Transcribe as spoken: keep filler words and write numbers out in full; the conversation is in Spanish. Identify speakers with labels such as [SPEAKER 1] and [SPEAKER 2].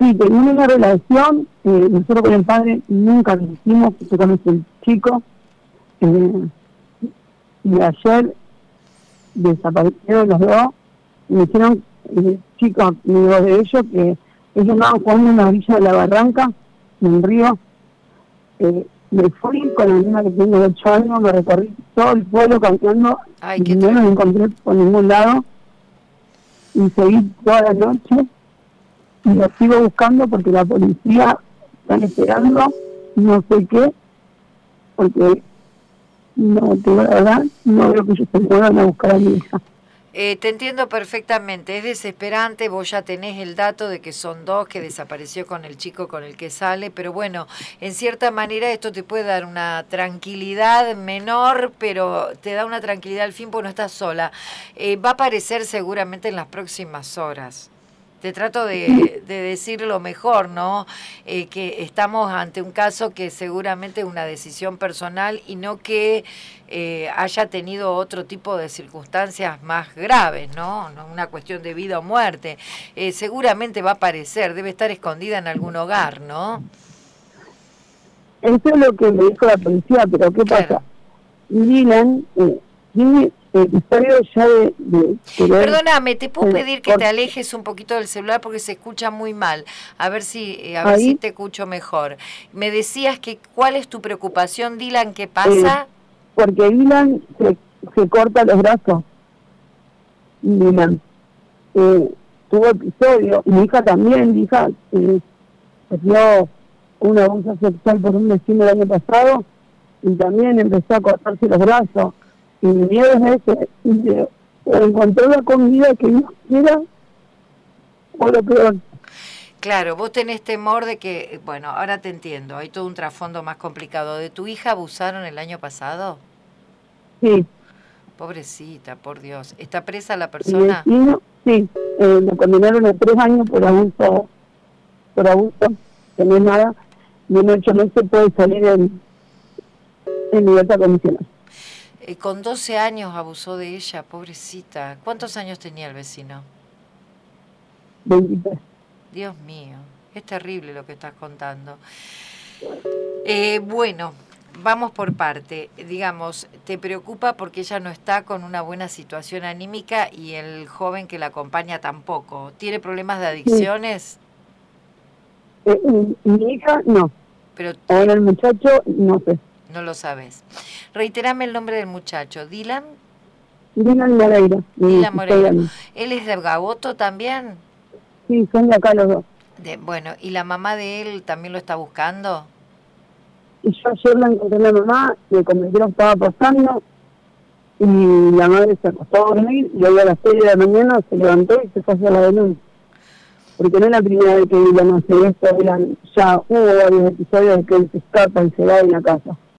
[SPEAKER 1] Sí, tenía una relación, eh, nosotros con el padre nunca lo hicimos, se conoce el chico, eh, y ayer desaparecieron los dos, y me dijeron, eh, chicos, amigos de ellos, que ellos andaban jugando en la orilla de la barranca, en el río. Eh, me fui con la niña que tiene ocho años, me recorrí todo el pueblo cantando,
[SPEAKER 2] Ay,
[SPEAKER 1] y no los encontré por ningún lado, y seguí toda la noche, y los sigo buscando porque la policía están esperando, no sé qué, porque no, te digo la verdad, no veo que ellos se muevan a buscar a mi hija.
[SPEAKER 2] Eh, te entiendo perfectamente, es desesperante, vos ya tenés el dato de que son dos, que desapareció con el chico con el que sale, pero bueno, en cierta manera esto te puede dar una tranquilidad menor, pero te da una tranquilidad al fin porque no estás sola. Eh, va a aparecer seguramente en las próximas horas. Te trato de, de decir lo mejor, ¿no? Eh, que estamos ante un caso que seguramente es una decisión personal y no que eh, haya tenido otro tipo de circunstancias más graves, ¿no? No una cuestión de vida o muerte. Eh, seguramente va a aparecer, debe estar escondida en algún hogar, ¿no?
[SPEAKER 1] Eso es lo que me dijo la policía, pero ¿qué
[SPEAKER 2] Claro.
[SPEAKER 1] pasa? Dylan eh, tiene episodios ya de... de querer,
[SPEAKER 2] Perdóname, ¿te puedo
[SPEAKER 1] eh,
[SPEAKER 2] pedir que
[SPEAKER 1] por,
[SPEAKER 2] te alejes un poquito del celular porque se escucha muy mal? A ver si eh, a ver
[SPEAKER 1] ahí,
[SPEAKER 2] si te escucho mejor. Me decías que ¿cuál es tu preocupación, Dylan? ¿Qué
[SPEAKER 1] eh,
[SPEAKER 2] pasa?
[SPEAKER 1] porque Dylan se, se corta los brazos. Dylan eh, tuvo episodio, y mi hija también, mi hija eh, sufrió un abuso sexual por un vecino el año pasado y también empezó a cortarse los brazos. Y mi miedo es ese, de, o encontrar la comida que no quiera, o lo peor.
[SPEAKER 2] Claro, vos tenés temor de que, bueno, ahora te entiendo, hay todo un trasfondo más complicado. ¿De tu hija abusaron el año pasado?
[SPEAKER 1] Sí.
[SPEAKER 2] Pobrecita, por Dios. ¿Está presa la
[SPEAKER 1] Mi
[SPEAKER 2] persona?
[SPEAKER 1] vecino, sí, eh, lo condenaron a tres años por abuso, por abuso, que no es nada, y en ocho meses puede salir en, en libertad condicional.
[SPEAKER 2] Eh, con doce años abusó de ella, pobrecita. ¿Cuántos años tenía el vecino?
[SPEAKER 1] veintitrés.
[SPEAKER 2] Dios mío, es terrible lo que estás contando. Eh, bueno, vamos por parte. Digamos, te preocupa porque ella no está con una buena situación anímica y el joven que la acompaña tampoco. ¿Tiene problemas de adicciones?
[SPEAKER 1] Sí. Eh, mi, mi hija, no.
[SPEAKER 2] Pero
[SPEAKER 1] Ahora el muchacho, no sé.
[SPEAKER 2] no lo sabes. Reiterame el nombre del muchacho. ¿Dylan?
[SPEAKER 1] Dylan Moreira.
[SPEAKER 2] Dylan Moreira. ¿Él es de Gaboto también?
[SPEAKER 1] Sí, son de acá los dos.
[SPEAKER 2] De, bueno, ¿y la mamá de él también lo está buscando?
[SPEAKER 1] Y yo ayer la encontré a la mamá, me convencieron que estaba pasando, y la madre se acostó a dormir, y hoy a las seis de la mañana se levantó y se fue a hacer la denuncia. Porque no es la primera vez que Dylan hace esto, Dylan, ya hubo varios episodios de que él se escapa y se va de la casa.